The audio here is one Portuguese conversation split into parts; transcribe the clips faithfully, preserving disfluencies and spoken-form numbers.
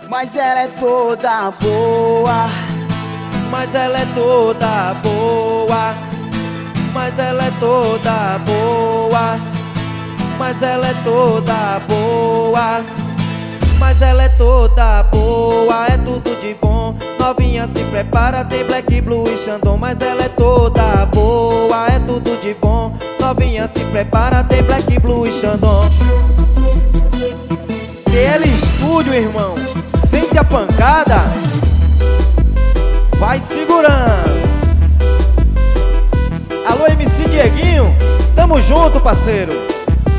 mas ela é toda boa. Mas ela é toda boa. Mas ela é toda boa. Mas ela é toda boa. Mas ela é toda boa, é tudo de bom. Novinha se prepara, tem Black, Blue e Xandão. Mas ela é toda boa, é tudo de bom. Novinha se prepara, tem Black, Blue e Xandão. T L Studio, irmão, sente a pancada, vai segurando. Alô, M C Dieguinho, tamo junto, parceiro.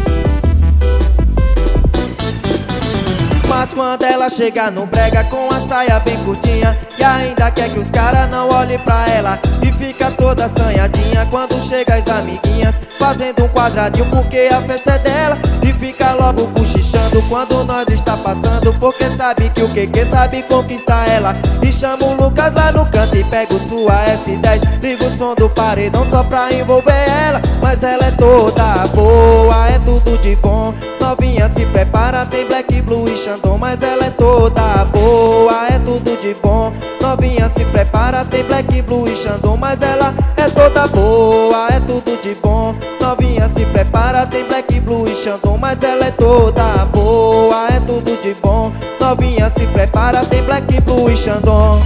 Mas quando ela chega no brega com a saia bem curtinha, e ainda quer que os caras não olhem pra ela, e fica toda assanhadinha quando chega as amiguinhas, fazendo um quadradinho porque a festa é dela, e fica logo cochichando quando nós está passando, porque sabe que o que que sabe conquistar ela. E chama o Lucas lá no canto e pega o sua S dez, liga o som do paredão só pra envolver ela. Mas ela é toda boa, é tudo de bom. Novinha se prepara, tem Black, Blue e Xandão. Mas ela é toda boa, é tudo de bom. Novinha se prepara, tem Black, Blue e Xandão. Mas ela é toda boa, é tudo de bom. Novinha se prepara, tem Black, Blue e Xandão. Mas ela é toda boa, é tudo de bom. Novinha se prepara, tem Black, Blue e Xandão.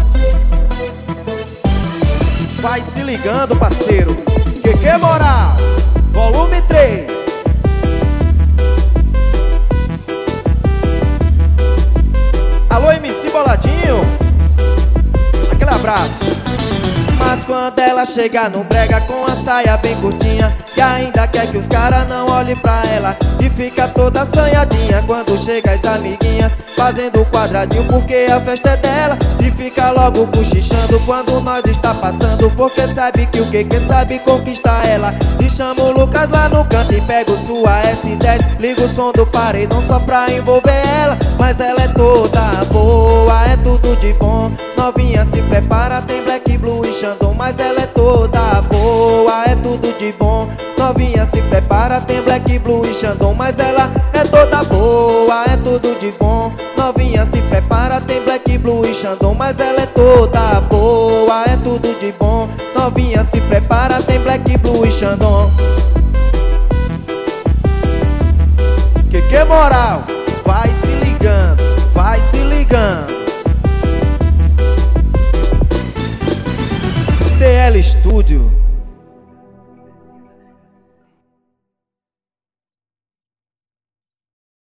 Vai se ligando, parceiro. Que que moral? Volume três. Alô, M C Boladinho, aquele abraço. Mas quando ela chega no brega com a saia bem curtinha, e ainda quer que os caras não olhem pra ela, e fica toda assanhadinha quando chega as amiguinhas, fazendo o quadradinho porque a festa é dela, e fica logo cochichando quando nós está passando, porque sabe que o que que sabe conquistar ela. E chama o Lucas lá no canto e pega o sua S dez, liga o som do paredão só pra envolver ela. Mas ela é toda boa, é tudo de bom. Novinha se prepara, tem Black, Blue e Xandão. Mas ela é toda boa, é tudo de bom. Novinha se prepara, tem Black, Blue e Xandão. Mas ela é toda boa, é tudo de bom. Novinha se prepara, tem Black, Blue e Xandão. Mas ela é toda boa, é tudo de bom. Novinha se prepara, tem Black, Blue e Xandão. Que que moral? Vai se ligando, vai se ligando. T L Studio.